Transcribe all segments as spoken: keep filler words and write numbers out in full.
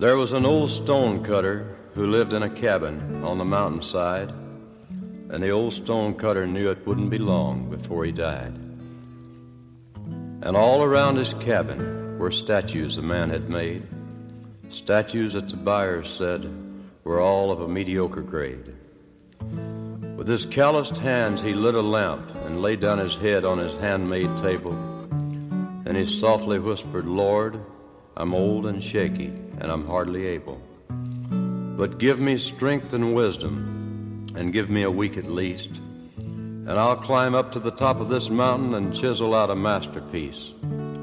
There was an old stone cutter who lived in a cabin on the mountainside, and the old stone cutter knew it wouldn't be long before he died. And all around his cabin were statues the man had made, statues that the buyers said were all of a mediocre grade. With his calloused hands he lit a lamp and laid down his head on his handmade table. Then he softly whispered, "Lord, I'm old and shaky, and I'm hardly able. But give me strength and wisdom, and give me a week at least, and I'll climb up to the top of this mountain and chisel out a masterpiece."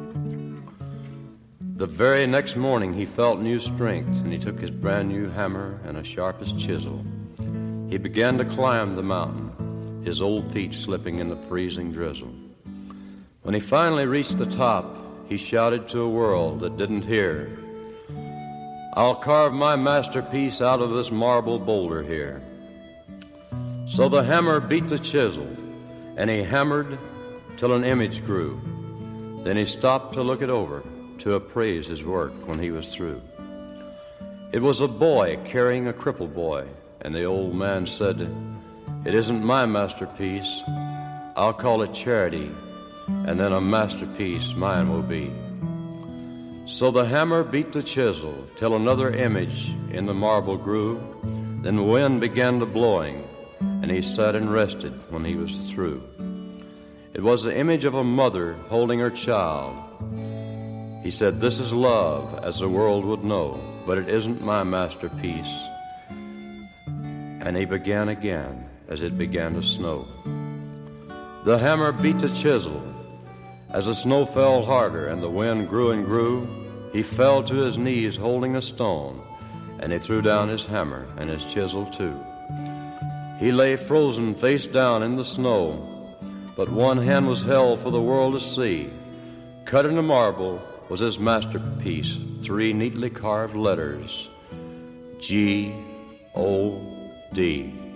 The very next morning he felt new strength, and he took his brand new hammer and a sharpest chisel. He began to climb the mountain, his old feet slipping in the freezing drizzle. When he finally reached the top, he shouted to a world that didn't hear, "I'll carve my masterpiece out of this marble boulder here." So the hammer beat the chisel, and he hammered till an image grew. Then he stopped to look it over, to appraise his work when he was through. It was a boy carrying a crippled boy, and the old man said, "It isn't my masterpiece. I'll call it charity, and then a masterpiece mine will be." So the hammer beat the chisel till another image in the marble grew. Then the wind began to blowing, and he sat and rested when he was through. It was the image of a mother holding her child. He said, "This is love as the world would know, but it isn't my masterpiece." And he began again as it began to snow. The hammer beat the chisel. As the snow fell harder and the wind grew and grew, he fell to his knees holding a stone, and he threw down his hammer and his chisel too. He lay frozen face down in the snow, but one hand was held for the world to see. Cut into marble was his masterpiece, three neatly carved letters, G O D